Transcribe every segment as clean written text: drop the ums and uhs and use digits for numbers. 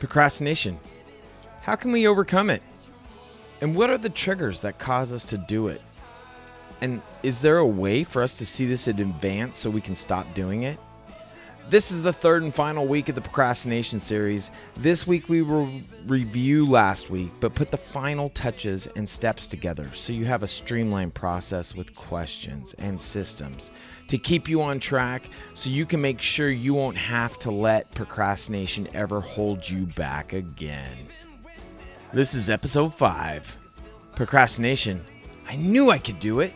Procrastination. How can we overcome it? And what are the triggers that cause us to do it? And is there a way for us to see this in advance so we can stop doing it? This is the third and final week of the procrastination series. This week we will review last week, but put the final touches and steps together so you have a streamlined process with questions and systems to keep you on track so you can make sure you won't have to let procrastination ever hold you back again. This is episode 5, Procrastination. I knew I could do it.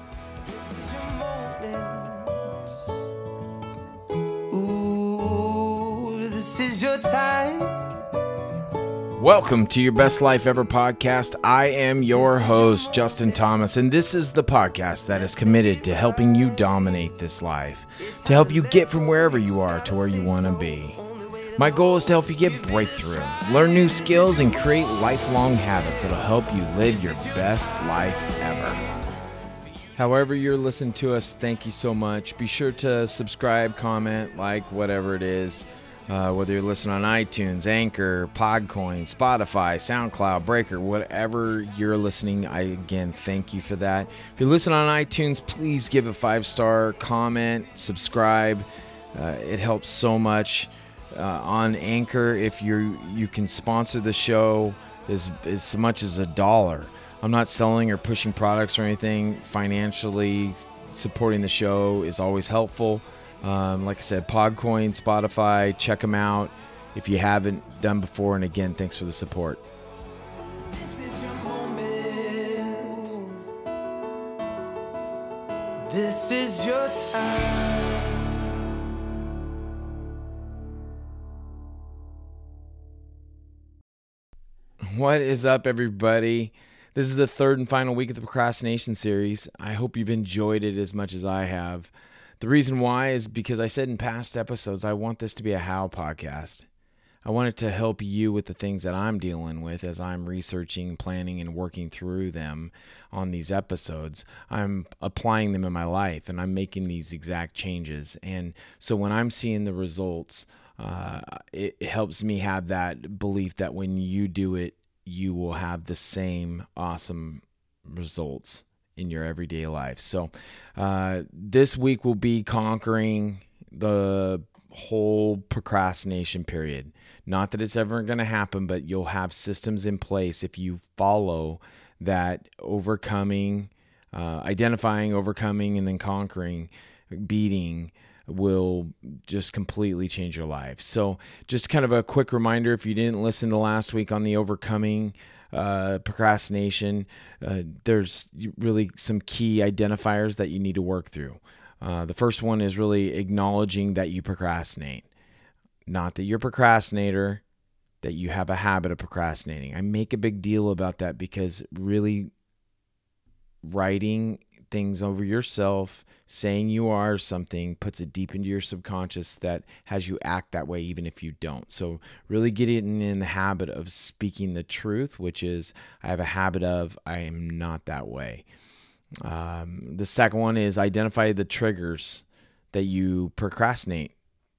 Your time. Welcome to your Best Life Ever podcast. I am your host, Justin Thomas, and this is the podcast that is committed to helping you dominate this life, to help you get from wherever you are to where you want to be. My goal is to help you get breakthrough, learn new skills, and create lifelong habits that will help you live your best life ever. However you're listening to us, thank you so much. Be sure to subscribe, comment, like, whatever it is. Whether you're listening on iTunes, Anchor, Podcoin, Spotify, SoundCloud, Breaker, whatever you're listening, I again thank you for that. If you're listening on iTunes, please give a 5-star comment, subscribe. It helps so much. On Anchor, if you can sponsor the show as much as $1. I'm not selling or pushing products or anything. Financially supporting the show is always helpful. Like I said, Podcoin, Spotify, check them out if you haven't done before. And again, thanks for the support. This is your moment. This is your time. What is up, everybody? This is the third and final week of the procrastination series. I hope you've enjoyed it as much as I have. The reason why is because I said in past episodes, I want this to be a how podcast. I want it to help you with the things that I'm dealing with as I'm researching, planning, and working through them on these episodes. I'm applying them in my life, and I'm making these exact changes. And so when I'm seeing the results, it helps me have that belief that when you do it, you will have the same awesome results in your everyday life. So this week will be conquering the whole procrastination period. Not that it's ever going to happen, but you'll have systems in place if you follow that overcoming, identifying, overcoming, and then conquering, beating will just completely change your life. So just kind of a quick reminder, if you didn't listen to last week on the overcoming procrastination, there's really some key identifiers that you need to work through. The first one is really acknowledging that you procrastinate. Not that you're a procrastinator, that you have a habit of procrastinating. I make a big deal about that because really writing things over yourself, saying you are something, puts it deep into your subconscious that has you act that way even if you don't. So really getting in the habit of speaking the truth, which is I have a habit of I am not that way. The second one is identify the triggers that you procrastinate.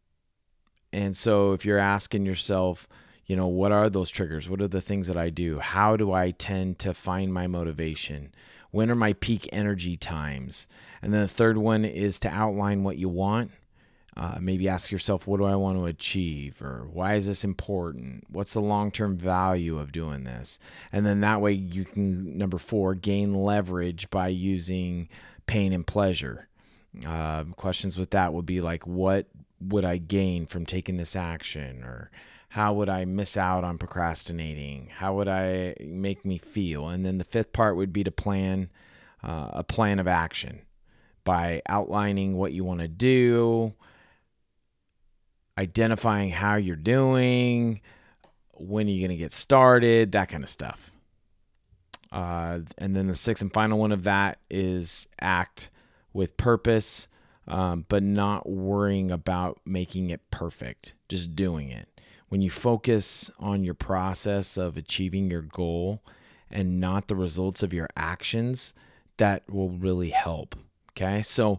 And so if you're asking yourself, what are those triggers? What are the things that I do? How do I tend to find my motivation? When are my peak energy times? And then the third one is to outline what you want. Maybe ask yourself, what do I want to achieve? Or why is this important? What's the long-term value of doing this? And then that way you can, number 4, gain leverage by using pain and pleasure. Questions with that would be like, what would I gain from taking this action? Or how would I miss out on procrastinating? How would I make me feel? And then the 5th part would be to plan a plan of action by outlining what you want to do, identifying how you're doing, when are you going to get started, that kind of stuff. And then the 6th and final one of that is act with purpose, but not worrying about making it perfect, just doing it. When you focus on your process of achieving your goal and not the results of your actions, that will really help. Okay. So,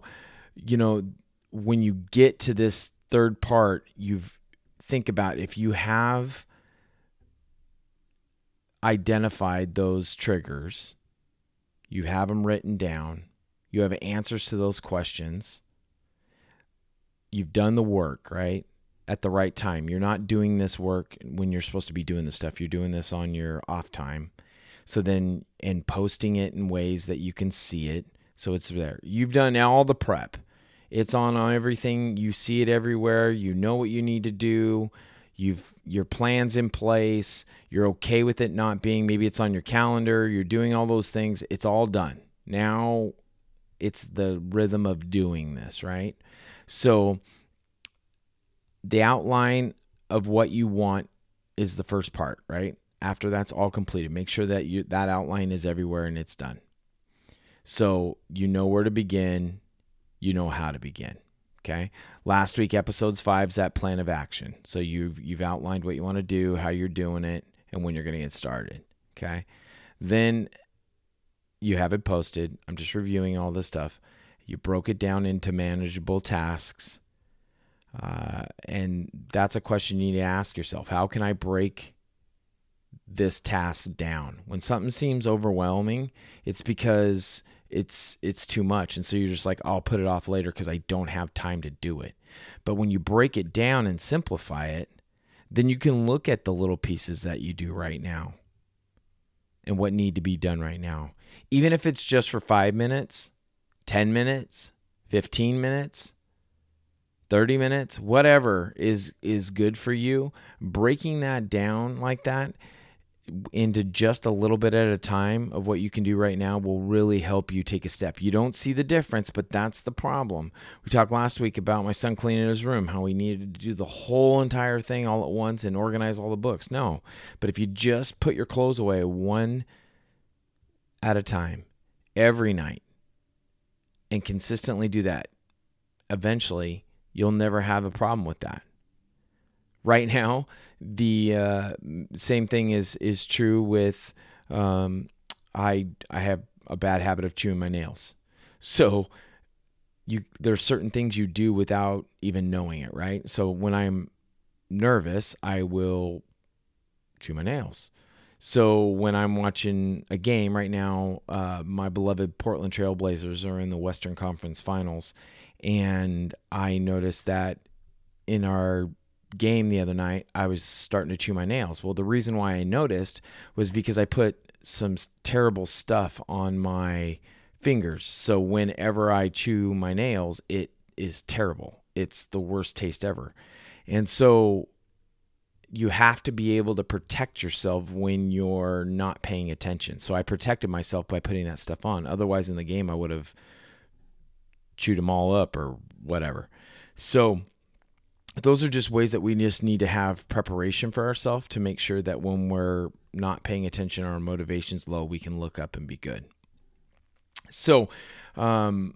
when you get to this third part, think about if you have identified those triggers. You have them written down. You have answers to those questions. You've done the work, right? At the right time. You're not doing this work when you're supposed to be doing this stuff. You're doing this on your off time. So then, and posting it in ways that you can see it. So it's there. You've done all the prep. It's on everything. You see it everywhere. You know what you need to do. Your plan's in place. You're okay with it not being, maybe it's on your calendar. You're doing all those things. It's all done. Now it's the rhythm of doing this, right? So the outline of what you want is the first part, right? After that's all completed, make sure that that outline is everywhere and it's done. So you know where to begin. You know how to begin. Okay. Last week, episodes 5 is that plan of action. So you've outlined what you want to do, how you're doing it, and when you're going to get started. Okay. Then you have it posted. I'm just reviewing all this stuff. You broke it down into manageable tasks. And that's a question you need to ask yourself. How can I break this task down? When something seems overwhelming, it's because it's too much. And so you're just like, I'll put it off later because I don't have time to do it. But when you break it down and simplify it, then you can look at the little pieces that you do right now and what need to be done right now. Even if it's just for 5 minutes, 10 minutes, 15 minutes, 30 minutes, whatever is good for you, breaking that down like that into just a little bit at a time of what you can do right now will really help you take a step. You don't see the difference, but that's the problem. We talked last week about my son cleaning his room, how he needed to do the whole entire thing all at once and organize all the books. No, but if you just put your clothes away one at a time every night and consistently do that, eventually you'll never have a problem with that. Right now, the same thing is true with I have a bad habit of chewing my nails. So there's certain things you do without even knowing it, right? So when I'm nervous, I will chew my nails. So when I'm watching a game right now, my beloved Portland Trail Blazers are in the Western Conference Finals, and I noticed that in our game the other night, I was starting to chew my nails. Well, the reason why I noticed was because I put some terrible stuff on my fingers. So whenever I chew my nails, it is terrible. It's the worst taste ever. And so you have to be able to protect yourself when you're not paying attention. So I protected myself by putting that stuff on. Otherwise, in the game, I would have chewed them all up or whatever. So those are just ways that we just need to have preparation for ourselves to make sure that when we're not paying attention, our motivation's low, we can look up and be good. So all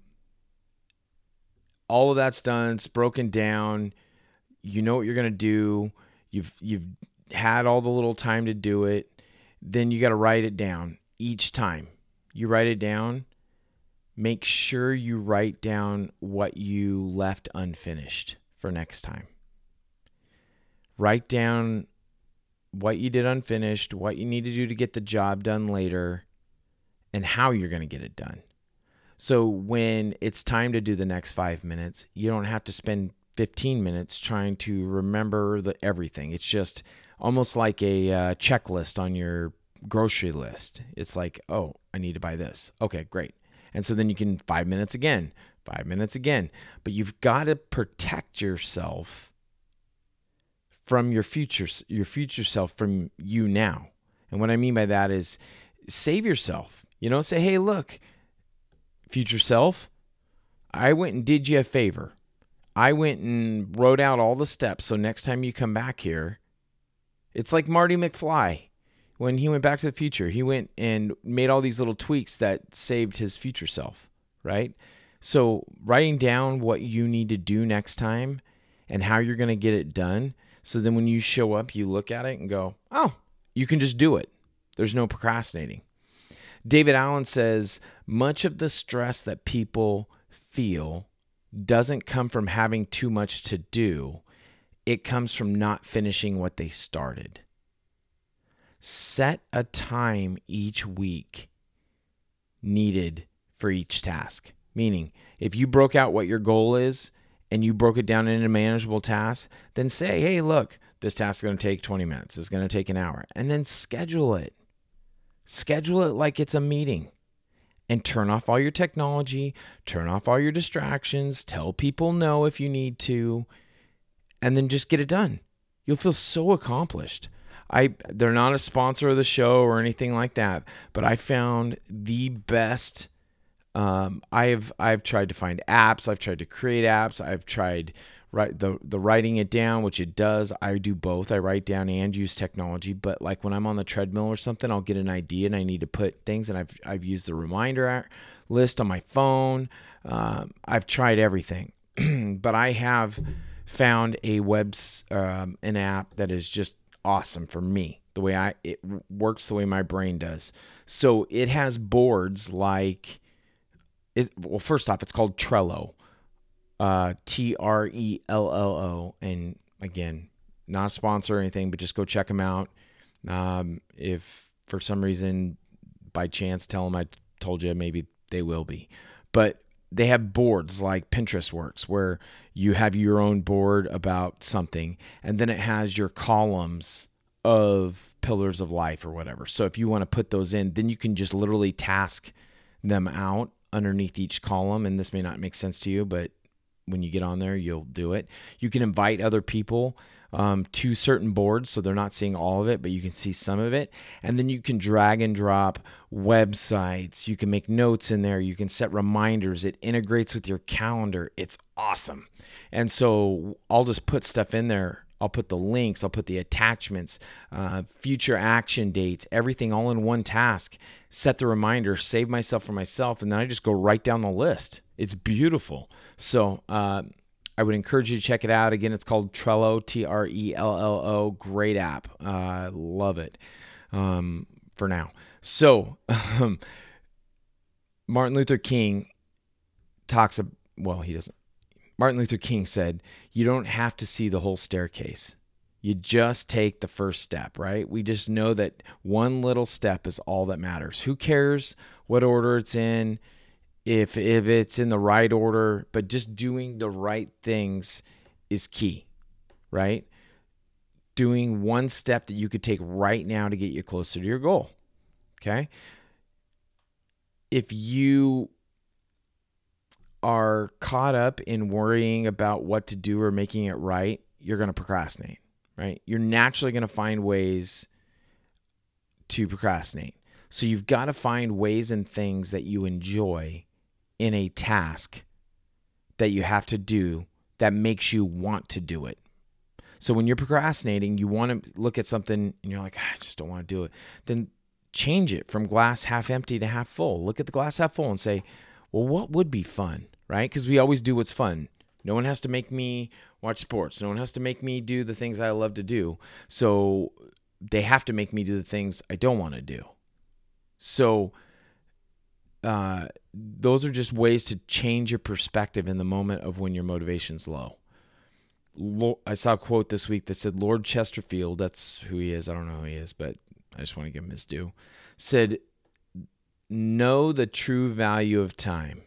of that's done. It's broken down. You know what you're going to do. You've had all the little time to do it. Then you got to write it down each time. You write it down. Make sure you write down what you left unfinished for next time. Write down what you did unfinished, what you need to do to get the job done later, and how you're going to get it done. So when it's time to do the next 5 minutes, you don't have to spend 15 minutes trying to remember everything. It's just almost like a checklist on your grocery list. It's like, oh, I need to buy this. Okay, great. And so then you can 5 minutes again, 5 minutes again. But you've got to protect yourself from your future self, from you now. And what I mean by that is save yourself. Say, hey, look, future self, I went and did you a favor. I went and wrote out all the steps. So next time you come back here, it's like Marty McFly. When he went back to the future, he went and made all these little tweaks that saved his future self, right? So writing down what you need to do next time and how you're going to get it done. So then when you show up, you look at it and go, oh, you can just do it. There's no procrastinating. David Allen says, much of the stress that people feel doesn't come from having too much to do. It comes from not finishing what they started. Set a time each week needed for each task. Meaning, if you broke out what your goal is and you broke it down into manageable tasks, then say, hey, look, this task is going to take 20 minutes. It's going to take an hour. And then schedule it. Schedule it like it's a meeting. And turn off all your technology, turn off all your distractions, tell people no if you need to, and then just get it done. You'll feel so accomplished. They're not a sponsor of the show or anything like that, but I found the best. I've tried to find apps. I've tried to create apps. I've tried the writing it down, which it does. I do both. I write down and use technology. But like when I'm on the treadmill or something, I'll get an idea and I need to put things. And I've used the reminder list on my phone. I've tried everything, but I have found an app that is just awesome for me. The way it works, the way my brain does. So it has boards like it. Well, first off, it's called Trello. Trello, and again, not a sponsor or anything, but just go check them out. If for some reason, by chance, tell them I told you, maybe they will be. But they have boards like Pinterest works, where you have your own board about something, and then it has your columns of pillars of life or whatever. So if you want to put those in, then you can just literally task them out underneath each column. And this may not make sense to you, but when you get on there, you'll do it. You can invite other people to certain boards, so they're not seeing all of it, but you can see some of it. And then you can drag and drop websites. You can make notes in there. You can set reminders. It integrates with your calendar. It's awesome. And so I'll just put stuff in there. I'll put the links. I'll put the attachments, future action dates, everything all in one task. Set the reminder, save myself for myself, and then I just go right down the list. It's beautiful. So I would encourage you to check it out. Again, it's called Trello, Trello. Great app. Love it for now. So Martin Luther King he doesn't. Martin Luther King said, you don't have to see the whole staircase. You just take the first step, right? We just know that one little step is all that matters. Who cares what order it's in? If it's in the right order, but just doing the right things is key, right? Doing one step that you could take right now to get you closer to your goal, okay? If you are caught up in worrying about what to do or making it right, you're going to procrastinate, right? You're naturally going to find ways to procrastinate. So you've got to find ways and things that you enjoy in a task that you have to do that makes you want to do it. So when you're procrastinating, you want to look at something and you're like, I just don't want to do it. Then change it from glass half empty to half full. Look at the glass half full and say, well, what would be fun, right? Because we always do what's fun. No one has to make me watch sports. No one has to make me do the things I love to do. So they have to make me do the things I don't want to do. So those are just ways to change your perspective in the moment of when your motivation's low. I saw a quote this week that said Lord Chesterfield, that's who he is. I don't know who he is, but I just want to give him his due, said, know the true value of time.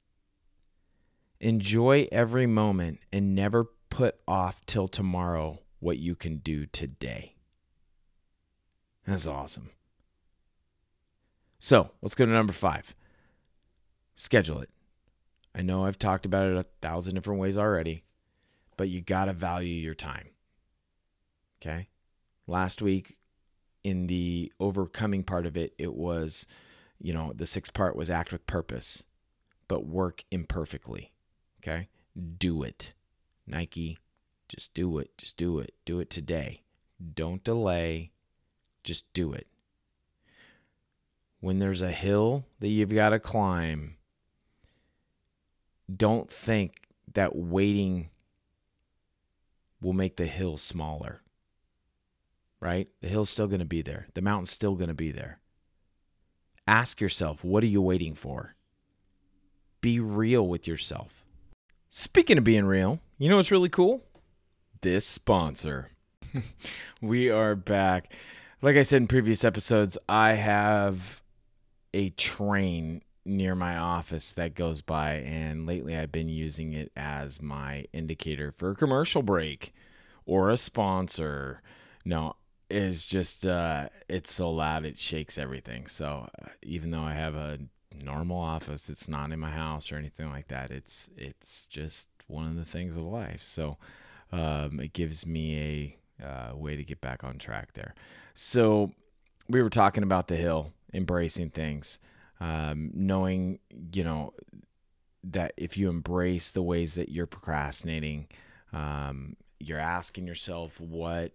Enjoy every moment and never put off till tomorrow what you can do today. That's awesome. So let's go to number 5. Schedule it. I know I've talked about it 1,000 different ways already, but you got to value your time. Okay? Last week in the overcoming part of it, it was, the 6th part was act with purpose, but work imperfectly. Okay? Do it. Nike, just do it. Just do it. Do it today. Don't delay. Just do it. When there's a hill that you've got to climb, don't think that waiting will make the hill smaller, right? The hill's still going to be there. The mountain's still going to be there. Ask yourself, what are you waiting for? Be real with yourself. Speaking of being real, you know what's really cool? This sponsor. We are back. Like I said in previous episodes, I have a train near my office that goes by, and lately I've been using it as my indicator for a commercial break or a sponsor. No, it's just it's so loud it shakes everything. So even though I have a normal office, it's not in my house or anything like that. It's just one of the things of life. So it gives me a way to get back on track there. So we were talking about the hill, embracing things, knowing, that if you embrace the ways that you're procrastinating, you're asking yourself what,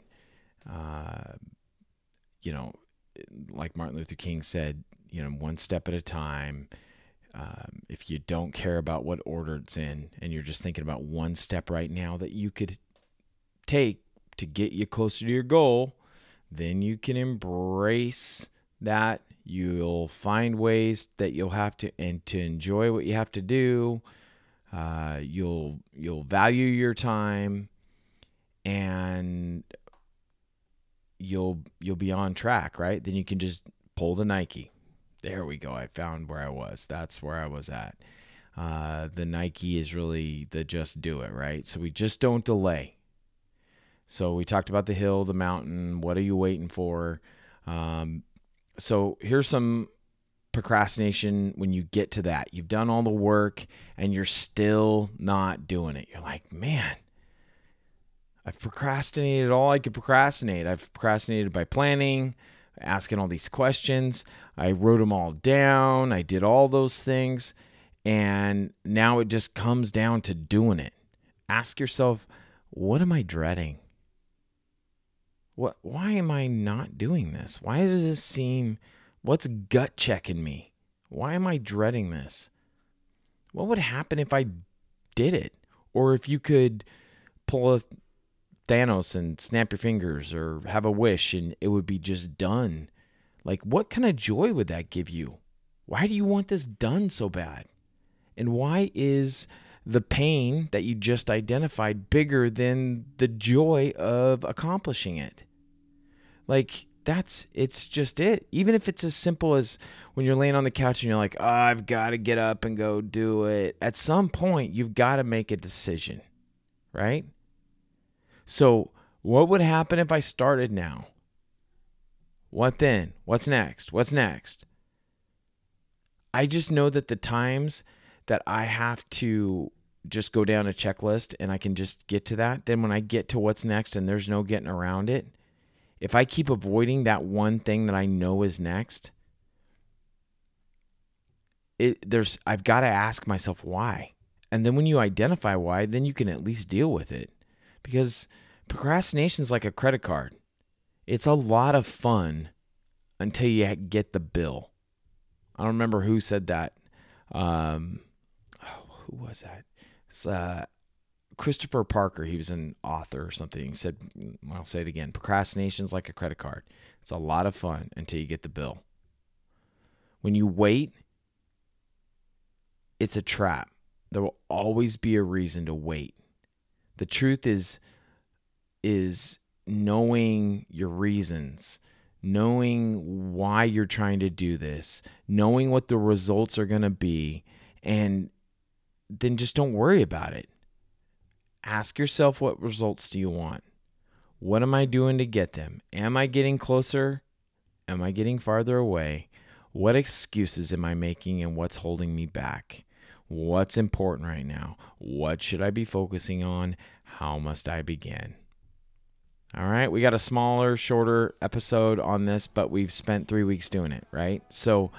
like Martin Luther King said, one step at a time. If you don't care about what order it's in and you're just thinking about one step right now that you could take to get you closer to your goal, then you can embrace that. You'll find ways that you'll have to, and to enjoy what you have to do. You'll value your time, and you'll be on track, right? Then you can just pull the Nike. There we go. I found where I was. That's where I was at. The Nike is really the just do it, right? So we just don't delay. So we talked about the hill, the mountain. What are you waiting for? So here's some procrastination when you get to that. You've done all the work and you're still not doing it. You're like, man, I've procrastinated all I could procrastinate. I've procrastinated by planning, asking all these questions. I wrote them all down. I did all those things. And now it just comes down to doing it. Ask yourself, what am I dreading? Why am I not doing this? Why does this seem, what's gut checking me? Why am I dreading this? What would happen if I did it? Or if you could pull a Thanos and snap your fingers, or have a wish and it would be just done. Like, what kind of joy would that give you? Why do you want this done so bad? And why is the pain that you just identified bigger than the joy of accomplishing it? Like, it's just it. Even if it's as simple as when you're laying on the couch and you're like, oh, I've got to get up and go do it. At some point, you've got to make a decision, right? So what would happen if I started now? What then? What's next? What's next? I just know that the times that I have to just go down a checklist and I can just get to that, then when I get to what's next and there's no getting around it, if I keep avoiding that one thing that I know is next, I've got to ask myself why. And then when you identify why, then you can at least deal with it. Because procrastination is like a credit card. It's a lot of fun until you get the bill. I don't remember who said that. Who was that? It's, Christopher Parker. He was an author or something. He said, I'll say it again, procrastination is like a credit card. It's a lot of fun until you get the bill. When you wait, it's a trap. There will always be a reason to wait. The truth is knowing your reasons, knowing why you're trying to do this, knowing what the results are going to be, and then just don't worry about it. Ask yourself, what results do you want? What am I doing to get them? Am I getting closer? Am I getting farther away? What excuses am I making, and what's holding me back? What's important right now? What should I be focusing on? How must I begin? All right, we got a smaller, shorter episode on this, but we've spent 3 weeks doing it, right? So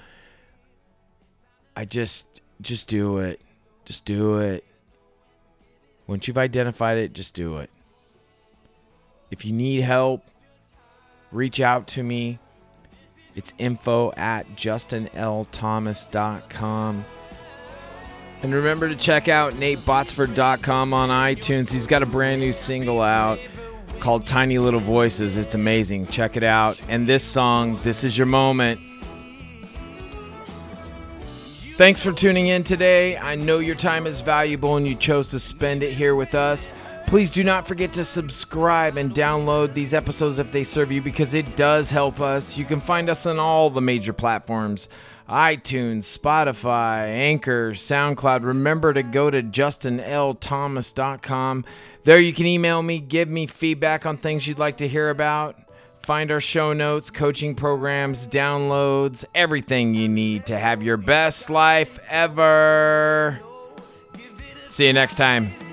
I just do it. Just do it. Once you've identified it, just do it. If you need help, reach out to me. It's info@justinlthomas.com. And remember to check out NateBotsford.com on iTunes. He's got a brand new single out called Tiny Little Voices. It's amazing. Check it out. And this song, This Is Your Moment. Thanks for tuning in today. I know your time is valuable and you chose to spend it here with us. Please do not forget to subscribe and download these episodes if they serve you, because it does help us. You can find us on all the major platforms: iTunes, Spotify, Anchor, SoundCloud. Remember to go to justinlthomas.com. There you can email me, give me feedback on things you'd like to hear about. Find our show notes, coaching programs, downloads, everything you need to have your best life ever. See you next time.